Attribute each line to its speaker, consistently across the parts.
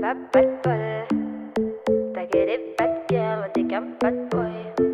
Speaker 1: pas de bol. T'as que des bad girls, t'es qu'un bad boy.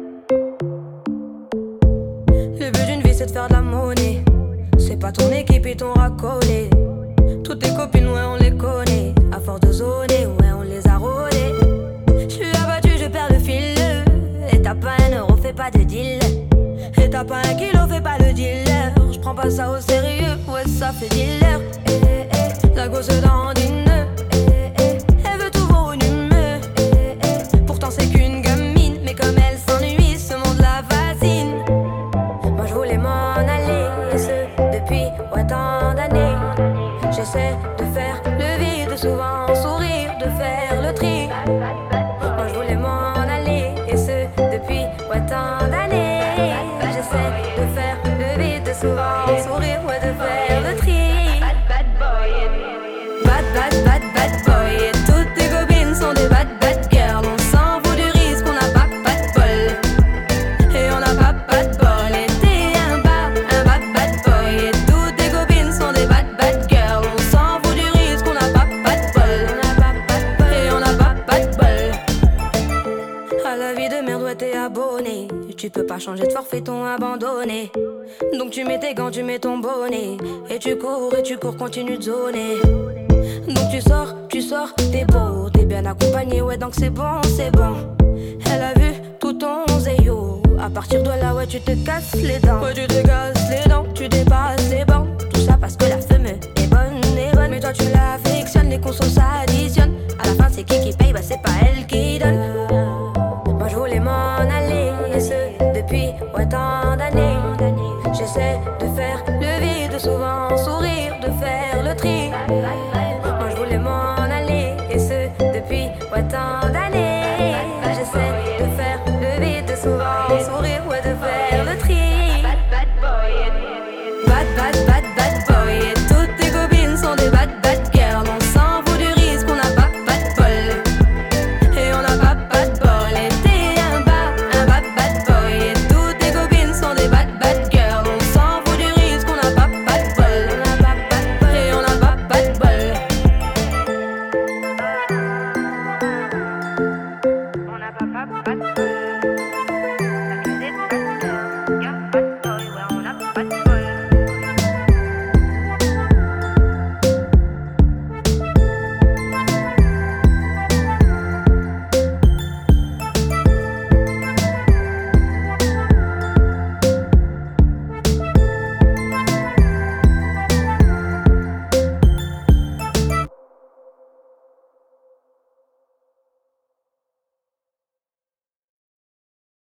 Speaker 2: Le but d'une vie c'est de faire de la monnaie. C'est pas ton équipe et ton racolé. Toutes tes copines, ouais, on les connaît. À force de zoner, ouais, on les a rôlées. J'suis abattu, je perds le fil. Et t'as pas un euro, fais pas de deal. Et t'as pas un kilo, fais pas le dealer. J'prends pas ça au sérieux, ouais, ça fait dealer. La gosse dandine. Elle veut tout voir une humeur. Pourtant c'est qu'une gamine. Mais comme elle s'ennuie, ce monde la fascine. Moi j'voulais m'en aller, et ce depuis tant d'années. J'essaie de faire le vide, souvent sourire, de faire le tri. Moi je voulais m'en aller, et ce depuis tant d'années. J'essaie de faire le vide, souvent sourire, ouais, de faire le tri.
Speaker 1: Bad boy.
Speaker 2: Bad boy. Et toutes tes copines sont des bad girls. On s'en fout du risque, on n'a pas de bol. Et on n'a pas de bol. Et t'es un bad boy. Et toutes tes copines sont des bad girls. On s'en fout du risque, on n'a pas de bol. Et on n'a pas de bol. À la vie de merde, ouais, t'es abonné. Tu peux pas changer de forfait, ton abandonné. Donc tu mets tes gants, tu mets ton bonnet. Et tu cours, continue de zoner. Donc tu sors, t'es beau, t'es bien accompagné, ouais, donc c'est bon. Elle a vu tout ton zéyo. À partir de là, ouais, tu te casses les dents. Ouais, tu te casses les dents, tu dépasses les bancs. Tout ça parce que la femme est bonne. Mais toi tu l'affectionnes, les consos s'additionnent. À la fin c'est qui paye, bah c'est pas elle qui donne. Moi je voulais m'en aller, et ce depuis tant d'années. J'essaie de faire le vide, souvent sourire, de faire le tri.